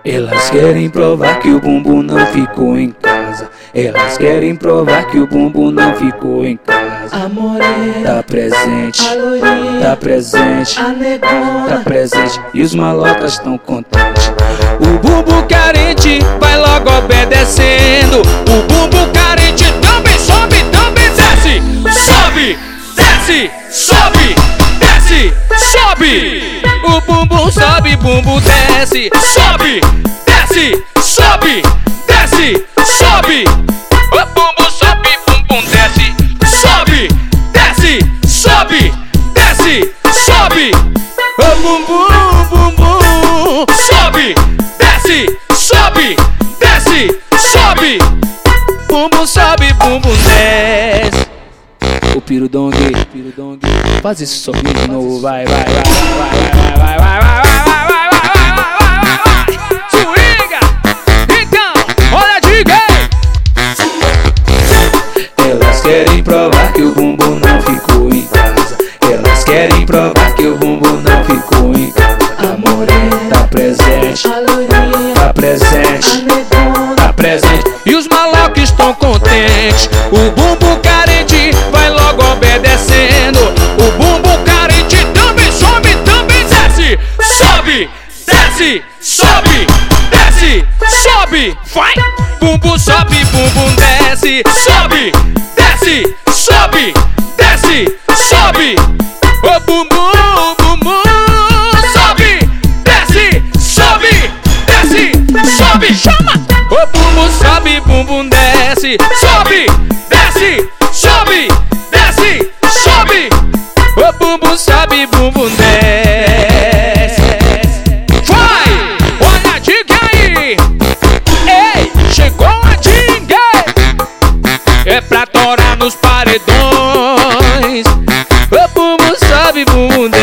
Elas querem provar que o bumbum não ficou em casa. Elas querem provar que o bumbum não ficou em casa. A morena tá presente, a loirinha, tá presente, a negona tá presente. E os malocas tão contentes. O bumbum carente vai logo obedecendo. O bumbum carente também sobe, também desce. Sobe, desce, sobe, desce, sobe. O bumbum sobe, bumbum desce. Sobe, desce, sobe, desce, sobe. O bumbum sobe, bumbum desce. Sobe, desce, sobe, desce, sobe. O bumbum, bumbum sobe, desce, sobe, desce, sobe. Bumbum sobe, bumbum desce. O pirudongue, faz esse sorriso de novo, vai, vai, vai, vai, vai, vai, vai, vai, vai, vai, vai, swinga. Então, olha de gay. Elas querem provar que o bumbum não ficou em casa. Elas querem provar que o bumbum não ficou em casa. a morena Tá presente, a loirinha, tá a presente, negona tá presente. E os malocos estão contentes. O bumbum carente vai logo obedecendo. O bumbum carente também sobe, também desce. Sobe, desce, sobe, desce, sobe. Vai! Bumbum sobe, bumbum desce. Sobe, desce, sobe, desce, sobe. O bumbum, bumbum sobe, desce, sobe, desce, sobe. Chama! O bumbum sobe, bumbum desce. Sobe, desce, sobe, desce, sobe. O bumbum sobe, bumbum desce. Vai! Olha a dica aí! Ei, chegou a dica! É pra torar nos paredões. O bumbum sobe, bumbum